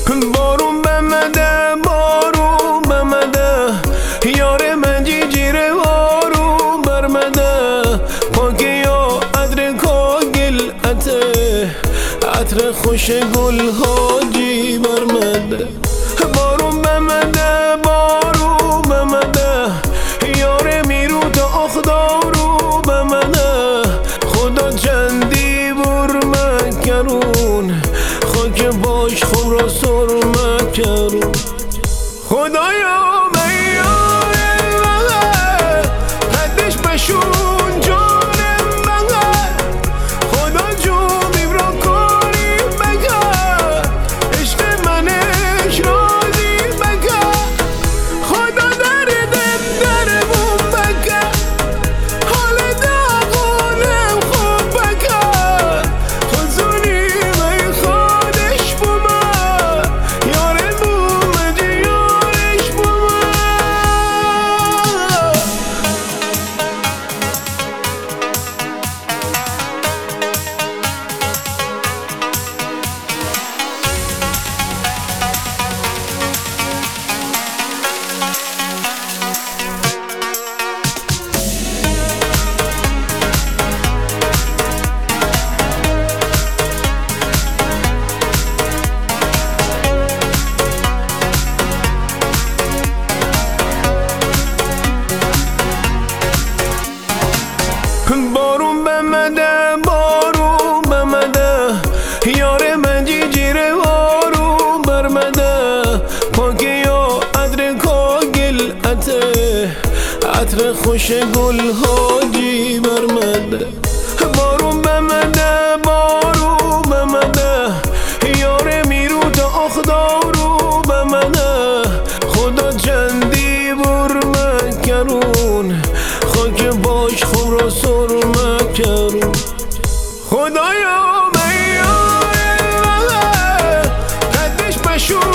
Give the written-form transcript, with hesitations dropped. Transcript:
بارون بمده بارون بمده یار من جیجیره بارون برمده پاکی یا عطر کاگل عطر خوش گل هاجی برمده بارون بمده بارون بمده یار میرو تا اخدارو بمده خدا چندی برمه کرون خاک باش خم را سرمه کرون خدایا میار مغه حدش بشون جان مغه خدا جون بیبرا کاری بگه عشق منش رازی بگه خدا در بوم بگه حال داغونم خوب بگه خزونی می خودش بومه یار بومه دیارش بومه بارون بمده بارون بمده یار من جیجیره بارون برمده پاکی یا عطر کاگل عطر خوش گل هاجی برمده بارون بمده بارون بمده یار میرو تا اخدارو بمده خدا چندی برمه کرون خاک باش خم را سرمه کرون خدایا میار مغه حدش بشون